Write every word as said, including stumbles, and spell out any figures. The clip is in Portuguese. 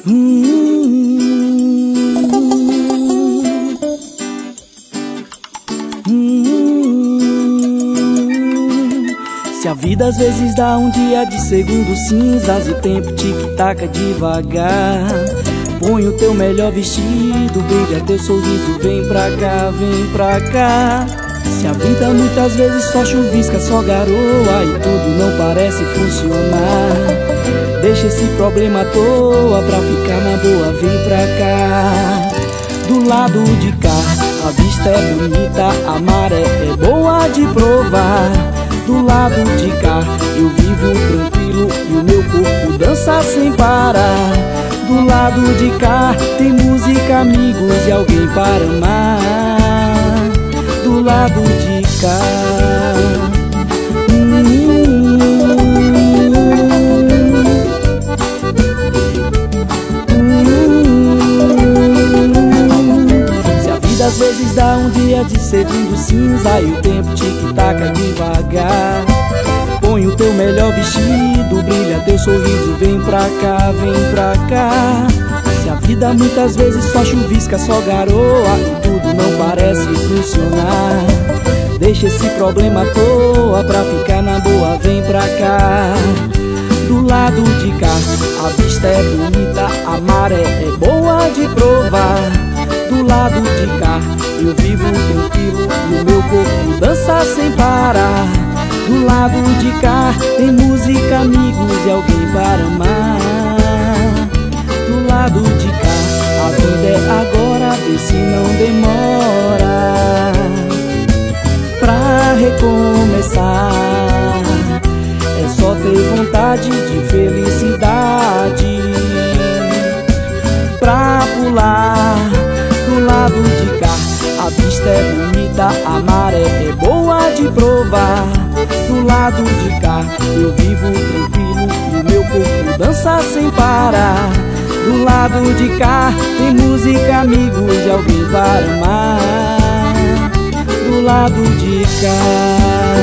Hum, hum, Se a vida às vezes dá um dia de segundos cinzas, o tempo tic-taca devagar. Põe o teu melhor vestido, brilha teu sorriso, vem pra cá, vem pra cá. Se a vida muitas vezes só chuvisca, só garoa e tudo não parece funcionar, deixa esse problema à toa pra ficar na boa, vem pra cá. Do lado de cá, a vista é bonita, a maré é boa de provar. Do lado de cá, eu vivo tranquilo e o meu corpo dança sem parar. Do lado de cá, tem música, amigos e alguém para amar. Do lado de cá, hum, às vezes dá um dia de segundo cinza e o tempo tic-taca devagar. Põe o teu melhor vestido, brilha teu sorriso, vem pra cá, vem pra cá. Se a vida muitas vezes só chuvisca, só garoa e tudo não parece funcionar, deixa esse problema à toa pra ficar na boa, vem pra cá. Do lado de cá, a vista é bonita, a maré é boa de provar. Do lado de cá, eu vivo tranquilo e o meu corpo dança sem parar. Do lado de cá, tem música, amigos e alguém para amar. Do lado de cá, a vida é agora, vê se não demora pra recomeçar. É só ter vontade de felicidade pra pular. Do lado de cá, a vista é bonita, a maré é boa de provar. Do lado de cá, eu vivo tranquilo e o meu corpo dança sem parar. Do lado de cá, tem música, amigos e alguém para amar. Do lado de cá.